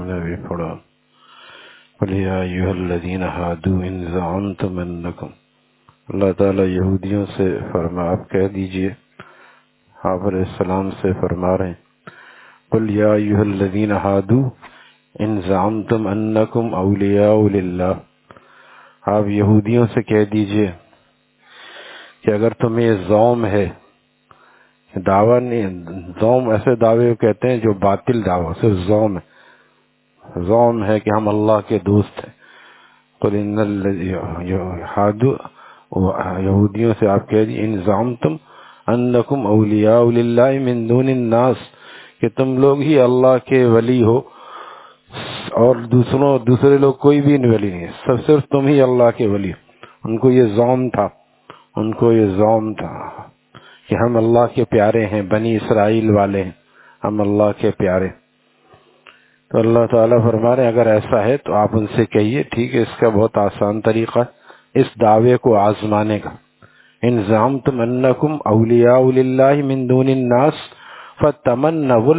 نے بھی پڑھا قل یا ایھا الذین ھادوا ان زعمتم انکم، اللہ تعالیٰ یہودیوں سے آپ کہہ دیجئے، آپ علیہ السلام سے فرما رہے ہیں قل یا ایھا الذین ھادوا ان زعمتم انکم اولیاء للہ، آپ یہودیوں سے کہہ دیجئے کہ اگر تمہیں زوم ہے، دعویٰ نہیں، زوم ایسے دعوے کہتے ہیں جو باطل دعویٰ، صرف زوم ہے، زوم ہے کہ ہم اللہ کے دوست ہیں۔ قل ان یہودیوں سے آپ کہہ دیجئے ان زعمتم انکم اولیاء للہ من دون الناس، کہ تم لوگ ہی اللہ کے ولی ہو اور دوسرے لوگ کوئی بھی ولی نہیں ہے، صرف تم ہی اللہ کے ولی ہو۔ ان کو یہ زوم تھا، کہ ہم اللہ کے پیارے ہیں، بنی اسرائیل والے ہیں، ہم اللہ کے پیارے۔ تو اللہ تعالیٰ فرما رہے ہیں اگر ایسا ہے تو آپ ان سے کہیے ٹھیک ہے، اس کا بہت آسان طریقہ ہے اس دعوے کو آزمانے کا۔ ان زعمتم انکم اولیاء للہ من دون الناس فتمنوا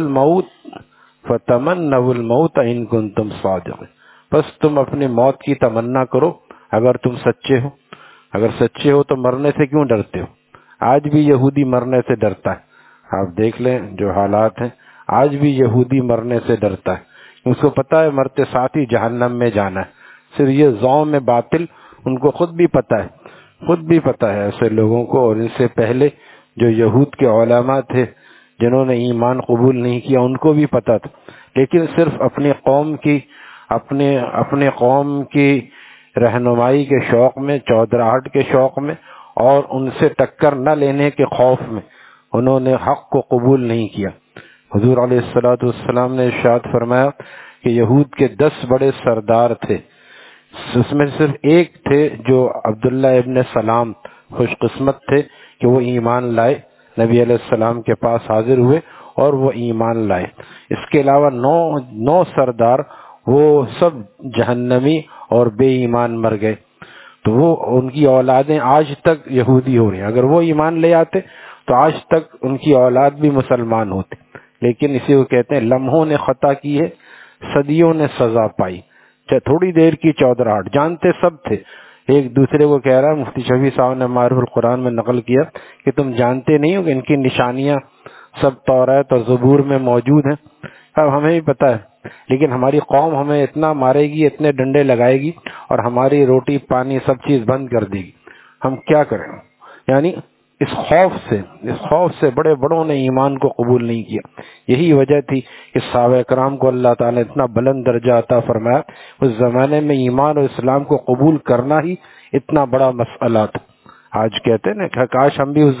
الموت ان کنتم صادقین، بس تم اپنی موت کی تمنا کرو اگر تم سچے ہو۔ اگر سچے ہو تو مرنے سے کیوں ڈرتے ہو؟ آج بھی یہودی مرنے سے ڈرتا ہے، آپ دیکھ لیں جو حالات ہیں، آج بھی یہودی مرنے سے ڈرتا ہے، اس کو پتا ہے مرتے ساتھ ہی جہنم میں جانا ہے۔ صرف یہ زوم میں باطل ان کو خود بھی پتا ہے ایسے لوگوں کو، اور ان سے پہلے جو یہود کے علماء تھے جنہوں نے ایمان قبول نہیں کیا ان کو بھی پتا تھا، لیکن صرف اپنے قوم کی رہنمائی کے شوق میں، چودراہٹ کے شوق میں، اور ان سے ٹکر نہ لینے کے خوف میں انہوں نے حق کو قبول نہیں کیا۔ حضور علیہ السلام نے ارشاد فرمایا کہ یہود کے 10 بڑے سردار تھے، اس میں صرف ایک تھے جو عبداللہ ابن سلام خوش قسمت تھے کہ وہ ایمان لائے، نبی علیہ السلام کے پاس حاضر ہوئے اور وہ ایمان لائے۔ اس کے علاوہ 9 سردار وہ سب جہنمی اور بے ایمان مر گئے، تو وہ ان کی اولادیں آج تک یہودی ہو رہی ہیں۔ اگر وہ ایمان لے آتے تو آج تک ان کی اولاد بھی مسلمان ہوتے، لیکن اسی کو کہتے ہیں لمحوں نے خطا کی ہے، صدیوں نے سزا پائی۔ تھوڑی دیر کی چودراہٹ، جانتے سب تھے، ایک دوسرے کو کہہ رہا ہے، مفتی شفیع صاحب نے معرف القرآن میں نقل کیا کہ تم جانتے نہیں ہو کہ ان کی نشانیاں سب توریت اور زبور میں موجود ہیں۔ اب ہمیں بھی پتا ہے، لیکن ہماری قوم ہمیں اتنا مارے گی، اتنے ڈنڈے لگائے گی، اور ہماری روٹی پانی سب چیز بند کر دے گی، ہم کیا کریں؟ یعنی اس خوف سے بڑے بڑوں نے ایمان کو قبول نہیں کیا۔ یہی وجہ تھی کہ صحابہ کرام کو اللہ تعالیٰ نے اتنا بلند درجہ عطا فرمایا، اس زمانے میں ایمان اور اسلام کو قبول کرنا ہی اتنا بڑا مسئلہ تھا۔ آج کہتے ہیں نا کہ کاش ہم بھی اس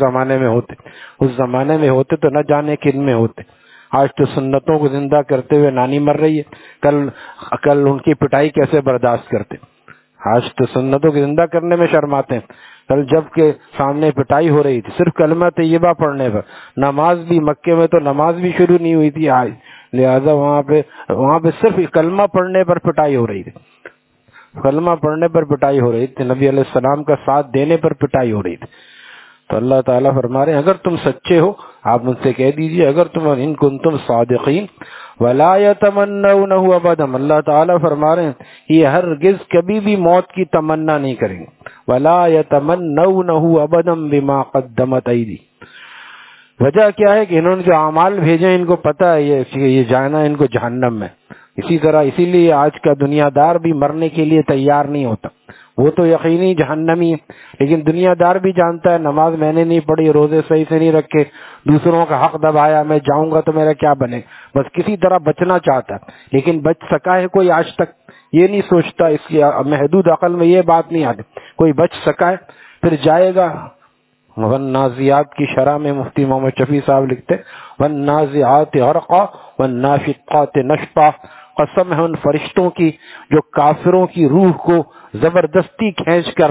زمانے میں ہوتے تو نہ جانے کن میں ہوتے۔ آج تو سنتوں کو زندہ کرتے ہوئے نانی مر رہی ہے، کل ان کی پٹائی کیسے برداشت کرتے؟ آج تو سنتوں کو زندہ کرنے میں شرماتے ہیں، کل جب کہ سامنے پٹائی ہو رہی تھی صرف کلمہ طیبہ پڑھنے پر، نماز بھی مکے میں تو نماز بھی شروع نہیں ہوئی تھی آج، لہذا وہاں پہ صرف کلمہ پڑھنے پر پٹائی ہو رہی تھی، کلمہ پڑھنے پر پٹائی ہو رہی تھی، نبی علیہ السلام کا ساتھ دینے پر پٹائی ہو رہی تھی۔ تو اللہ تعالیٰ فرما رہے ہیں اگر تم سچے ہو آپ ان سے کہہ دیجئے، اگر تم ان کنتم صادقین ولا یتمنونہ ابدا، اللہ تعالیٰ فرما رہے ہیں یہ ہرگز کبھی بھی موت کی تمنا نہیں کریں گے، ولا یتمنونہ ابدا بما قدمت ایدی۔ وجہ کیا ہے کہ انہوں نے جو اعمال بھیجے ان کو پتہ ہے یہ جانا ان کو جہنم میں۔ اسی لیے آج کا دنیا دار بھی مرنے کے لیے تیار نہیں ہوتا، وہ تو یقینی جہنمی ہے، لیکن دنیا دار بھی جانتا ہے نماز میں نے نہیں پڑھی، روزے صحیح سے نہیں رکھے، دوسروں کا حق دبایا، میں جاؤں گا تو میرا کیا بنے، بس کسی طرح بچنا چاہتا ہے، لیکن بچ سکا ہے کوئی آج تک؟ یہ نہیں سوچتا، اس کی محدود عقل میں یہ بات نہیں آتی کوئی بچ سکا ہے، پھر جائے گا۔ والنازعات کی شرح میں مفتی محمد شفیع صاحب لکھتے والنازعات غرقا والناشقات نشطا، قسم ہے ان فرشتوں کی جو کافروں کی روح کو زبردستی کھینچ کر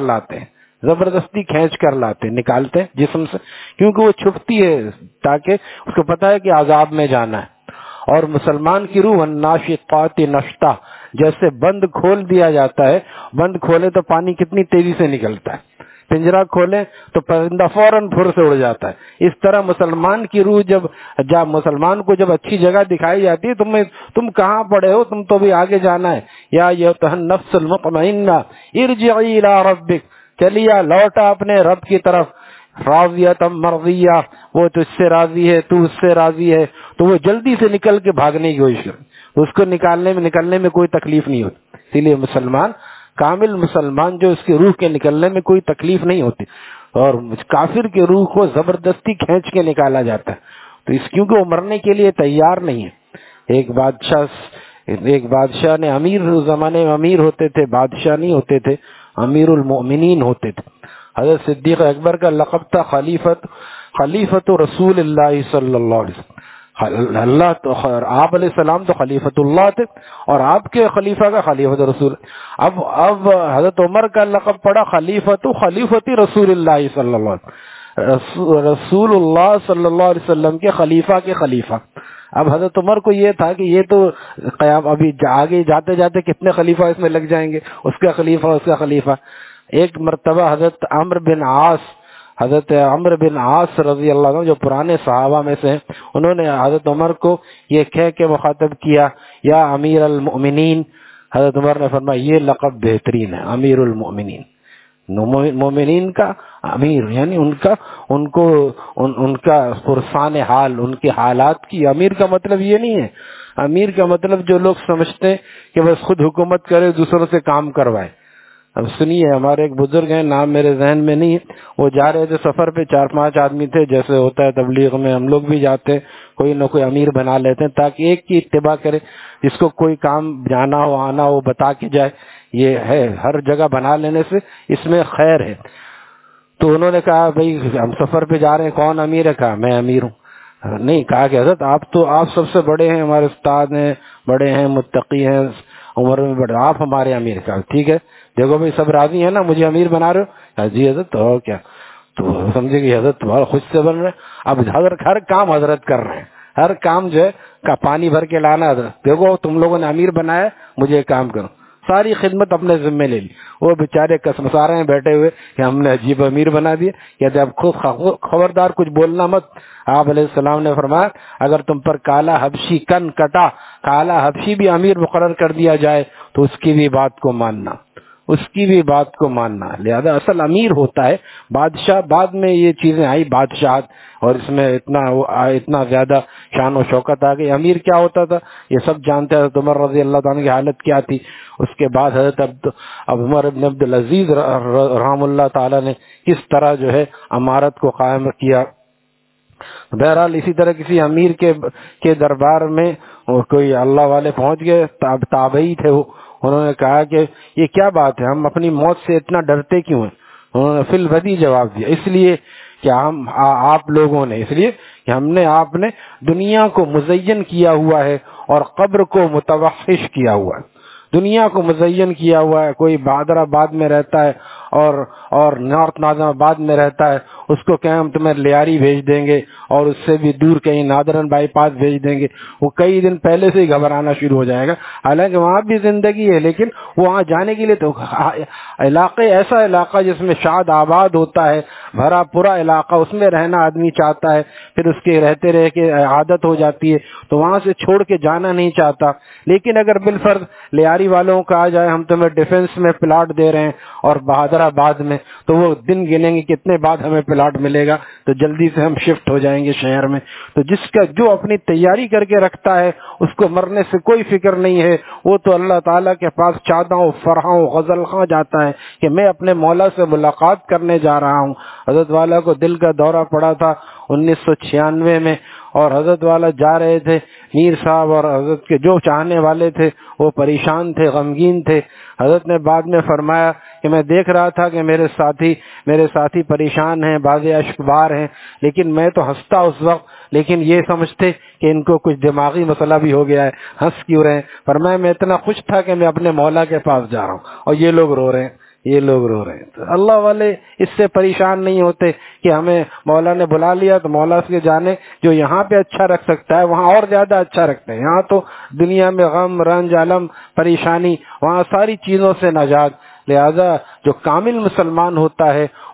لاتے نکالتے ہیں جسم سے، کیونکہ وہ چھپتی ہے تاکہ اس کو پتا ہے کہ عذاب میں جانا ہے۔ اور مسلمان کی روح والناشقات نشطا، جیسے بند کھول دیا جاتا ہے، بند کھولے تو پانی کتنی تیزی سے نکلتا ہے، پنجرا کھولیں تو پرندہ فوراً پھر سے اڑ جاتا ہے۔ اس طرح مسلمان کی روح جب مسلمان کو جب اچھی جگہ دکھائی جاتی ہے، تم کہاں پڑے ہو، تم تو بھی آگے جانا ہے۔ یا ایھا النفس المطمئنہ ارجعی الی ربک، چلیا لوٹا اپنے رب کی طرف، راضیۃ مرضیہ، وہ تجھ سے راضی ہے، تو اس سے راضی ہے، تو وہ جلدی سے نکل کے بھاگنے کی کوشش کرے، اس کو نکلنے میں کوئی تکلیف نہیں ہوتی۔ اسی لیے مسلمان، کامل مسلمان جو اس کی روح کے نکلنے میں کوئی تکلیف نہیں ہوتی، اور کافر کی روح کو زبردستی کھینچ کے نکالا جاتا ہے، تو کیونکہ وہ مرنے کے لیے تیار نہیں ہے۔ ایک بادشاہ نے، امیر اس زمانے میں امیر ہوتے تھے، بادشاہ نہیں ہوتے تھے، امیر المؤمنین ہوتے تھے۔ حضرت صدیق اکبر کا لقب تھا خلیفۃ رسول اللہ صلی اللہ علیہ وسلم۔ اللہ تو آپ علیہ السلام تو خلیفۃ اللہ تھے، اور آپ کے خلیفہ کا خلیفۃ رسول۔ اب حضرت عمر کا لقب پڑا خلیفۃ رسول اللہ صلی اللہ علیہ وسلم، رسول اللہ صلی اللہ علیہ وسلم کے خلیفہ۔ اب حضرت عمر کو یہ تھا کہ یہ تو قیام، ابھی آگے جاتے جاتے کتنے خلیفہ اس میں لگ جائیں گے، اس کا خلیفہ۔ ایک مرتبہ حضرت عمرو بن عاص رضی اللہ عنہ، جو پرانے صحابہ میں سے ہیں، انہوں نے حضرت عمر کو یہ کہہ کے مخاطب کیا، یا امیر المؤمنین۔ حضرت عمر نے فرمایا یہ لقب بہترین ہے، امیر المؤمنین، مومنین کا امیر، یعنی ان کا فرسان حال، ان کے حالات کی۔ امیر کا مطلب یہ نہیں ہے، امیر کا مطلب جو لوگ سمجھتے ہیں کہ بس خود حکومت کرے، دوسروں سے کام کروائے۔ اب سنیے، ہمارے ایک بزرگ ہیں، نام میرے ذہن میں نہیں ہے، وہ جا رہے تھے سفر پہ، 4-5 آدمی تھے، جیسے ہوتا ہے تبلیغ میں ہم لوگ بھی جاتے ہیں، کوئی نہ کوئی امیر بنا لیتے ہیں تاکہ ایک کی اتباع کرے، جس کو کوئی کام جانا ہو آنا ہو بتا کے جائے۔ یہ ہے، ہر جگہ بنا لینے سے اس میں خیر ہے۔ تو انہوں نے کہا بھئی ہم سفر پہ جا رہے ہیں، کون امیر ہے؟ کہا میں امیر ہوں۔ نہیں، کہا کہ حضرت آپ سب سے بڑے ہیں، ہمارے استاد ہیں، بڑے ہیں، متقی ہیں، عمر میں بڑے، آپ ہمارے امیر۔ کا ٹھیک ہے، دیکھو بھائی سب راضی ہیں نا، مجھے امیر بنا رہے ہو؟ جی حضرت، تو اور کیا؟ تو سمجھے کہ حضرت تمہارا خود سے بن رہے ہیں۔ اب حضرت ہر کام حضرت کر رہے ہیں، ہر کام جو ہے کا پانی بھر کے لانا حضرت، دیکھو تم لوگوں نے امیر بنایا، مجھے کام کرو، ساری خدمت اپنے ذمے لے لی۔ وہ بیچارے کسمسا رہے ہیں بیٹھے ہوئے کہ ہم نے عجیب امیر بنا دیا، کہتے اب خود خبردار کچھ بولنا مت۔ آپ علیہ السلام نے فرمایا اگر تم پر کالا حبشی کن کٹا، کالا حبشی بھی امیر مقرر کر دیا جائے تو اس کی بھی بات کو ماننا، لہذا اصل امیر ہوتا ہے بادشاہ۔ بعد میں یہ چیزیں آئی بادشاہت، اور اس میں اتنا زیادہ شان و شوکت آ گئی۔ امیر کیا ہوتا تھا یہ سب جانتے ہیں، حضرت عمر رضی اللہ عنہ کی حالت کیا تھی۔ اس کے بعد حضرت عمر بن عبد العزیز رحم اللہ تعالی نے کس طرح جو ہے امارت کو قائم کیا۔ بہرحال اسی طرح کسی امیر کے دربار میں کوئی اللہ والے پہنچ گئے، تابعی تھے وہ، انہوں نے کہا کہ یہ کیا بات ہے، ہم اپنی موت سے اتنا ڈرتے کیوں ہیں؟ انہوں نے فی البدی جواب دیا، اس لیے کہ آپ نے دنیا کو مزین کیا ہوا ہے اور قبر کو متوحش کیا ہوا ہے۔ دنیا کو مزین کیا ہوا ہے، کوئی بہادر آباد میں رہتا ہے اور نارتھ ناظم آباد میں رہتا ہے، اس کو کہیں ہم تمہیں لیاری بھیج دیں گے، اور اس سے بھی دور کہیں نادرن بائی پاس بھیج دیں گے، وہ کئی دن پہلے سے ہی گھبرانا شروع ہو جائے گا۔ حالانکہ وہاں بھی زندگی ہے، لیکن وہاں جانے کے لیے تو ایسا علاقہ جس میں شاد آباد ہوتا ہے، بھرا پورا علاقہ، اس میں رہنا آدمی چاہتا ہے، پھر اس کے رہتے رہ کے عادت ہو جاتی ہے تو وہاں سے چھوڑ کے جانا نہیں چاہتا۔ لیکن اگر بالفرض لیاری والوں کا آ جائے ہم تمہیں ڈیفنس میں پلاٹ دے رہے ہیں اور بہادر آباد میں، تو وہ دن گنیں گے کتنے بعد ہمیں پلاٹ ملے گا، تو جلدی سے ہم شفٹ ہو جائیں گے شہر میں۔ تو جو اپنی تیاری کر کے رکھتا ہے اس کو مرنے سے کوئی فکر نہیں ہے، وہ تو اللہ تعالیٰ کے پاس چاداں و فرحاں و غزل خواں جاتا ہے کہ میں اپنے مولا سے ملاقات کرنے جا رہا ہوں۔ حضرت والا کو دل کا دورہ پڑا تھا 1996 میں، اور حضرت والا جا رہے تھے، میر صاحب اور حضرت کے جو چاہنے والے تھے وہ پریشان تھے، غمگین تھے۔ حضرت نے بعد میں فرمایا کہ میں دیکھ رہا تھا کہ میرے ساتھی پریشان ہیں، بعض اشکبار ہیں، لیکن میں تو ہنستا اس وقت، لیکن یہ سمجھتے کہ ان کو کچھ دماغی مسئلہ بھی ہو گیا ہے، ہنس کیوں رہے ہیں؟ فرمایا میں اتنا خوش تھا کہ میں اپنے مولا کے پاس جا رہا ہوں اور یہ لوگ رو رہے ہیں۔ تو اللہ والے اس سے پریشان نہیں ہوتے کہ ہمیں مولا نے بلا لیا تو مولا سے جانے، جو یہاں پہ اچھا رکھ سکتا ہے وہاں اور زیادہ اچھا رکھتے ہیں۔ یہاں تو دنیا میں غم رنج علم پریشانی، وہاں ساری چیزوں سے نجات۔ لہذا جو کامل مسلمان ہوتا ہے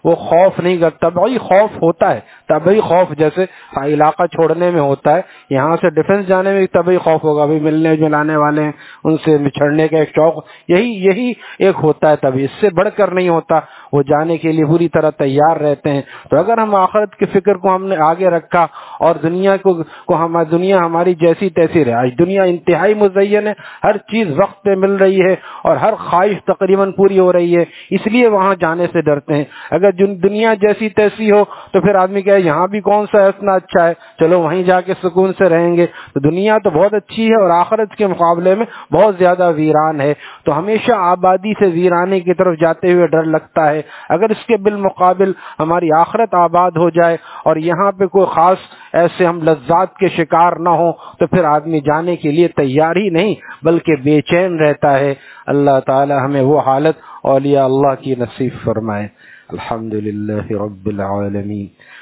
وہ خوف نہیں کرتا. طبعی خوف ہوتا ہے, طبعی خوف جیسے علاقہ چھوڑنے میں ہوتا ہے, یہاں سے ڈیفنس جانے میں طبعی خوف ہوگا, بھائی ملنے جلانے والے ہیں, ان سے بچھڑنے کا ایک شوق, یہی ایک ہوتا ہے طبعی, اس سے بڑھ کر نہیں ہوتا. وہ جانے کے لیے پوری طرح تیار رہتے ہیں. تو اگر ہم آخرت کی فکر کو ہم نے آگے رکھا اور دنیا دنیا ہماری جیسی تیسی رہے, آج دنیا انتہائی مزین ہے, ہر چیز وقت پہ مل رہی ہے اور ہر خواہش تقریباً پوری ہو رہی ہے, اس لیے وہاں جانے سے ڈرتے ہیں. اگر دنیا جیسی تیسی ہو تو پھر آدمی کہے یہاں بھی کون سا اتنا اچھا ہے, چلو وہیں جا کے سکون سے رہیں گے. تو دنیا تو بہت اچھی ہے اور آخرت کے مقابلے میں بہت زیادہ ویران ہے. تو ہمیشہ آبادی سے ویرانے کی طرف جاتے ہوئے ڈر لگتا ہے. اگر اس کے بالمقابل ہماری آخرت آباد ہو جائے اور یہاں پہ کوئی خاص ایسے ہم لذات کے شکار نہ ہوں تو پھر آدمی جانے کے لیے تیار ہی نہیں بلکہ بے چین رہتا ہے. اللہ تعالی ہمیں وہ حالت اولیاء اللہ کی نصیب فرمائے. الحمدللہ رب العالمین.